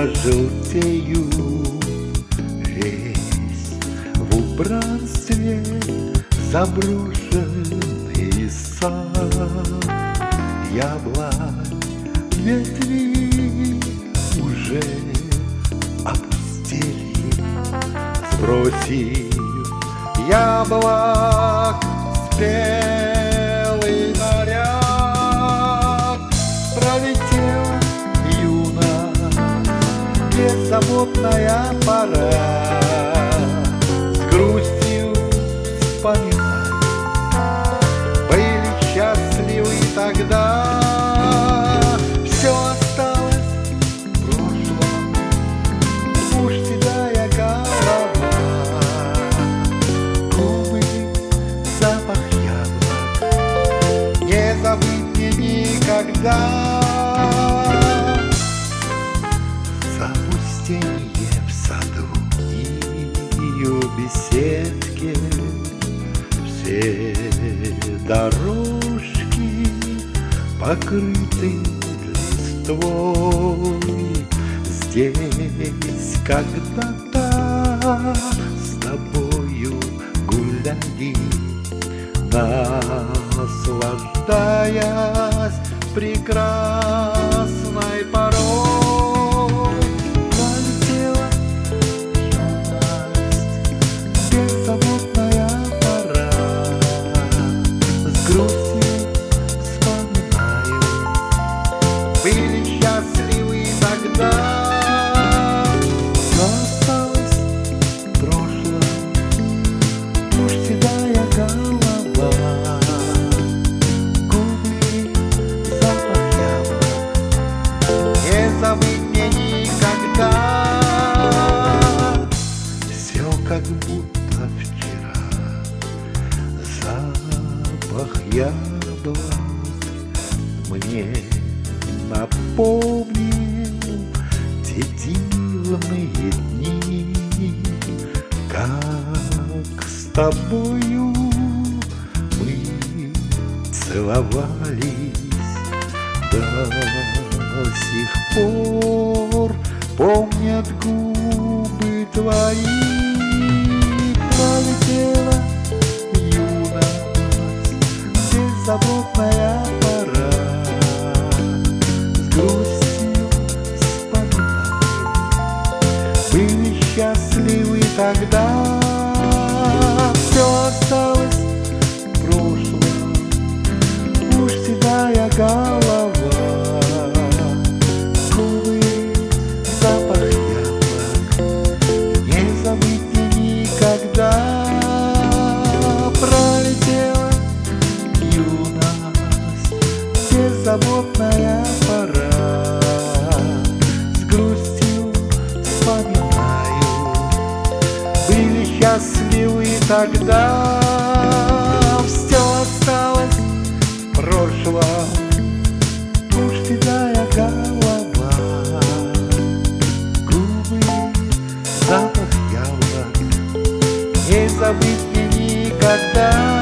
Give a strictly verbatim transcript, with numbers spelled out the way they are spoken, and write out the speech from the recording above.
я желтею весь в убранстве заброшенный сад. Яблонь ветви уже опустили, сбросив яблок спелый наряд. Пролетела юность, беззаботная пора, с грустью вспоминаю, были счастливы тогда. Все осталось в прошлом, уж седая голова, губы, запах яблок, не забыть мне никогда. Запустение в саду и у беседки, все дорожки покрыты листвой. Здесь когда-то с тобою гуляли, наслаждаясь прекрасной порой. Пролетела юность, беззаботная пора, с грустью вспоминаю, были счастливы тогда. Все осталось в прошлом, уж седая голова, губы, запах яблок, не забыть мне никогда. Все как будто вчера, запах яблок мне напомнил те дивные дни, как с тобою мы целовались. До сих пор помнят губы твои. Пролетела юность, беззаботная пора, с грустью вспоминаю, были счастливы тогда. Все осталось в прошлом, уж седая голова, губы, запах яблок, не забыть мне никогда. Пролетела юность, беззаботная пора, с грустью вспоминаю, были счастливы тогда. Все осталось в прошлом, уж седая голова, губы, запах яблок, не забыть мне никогда.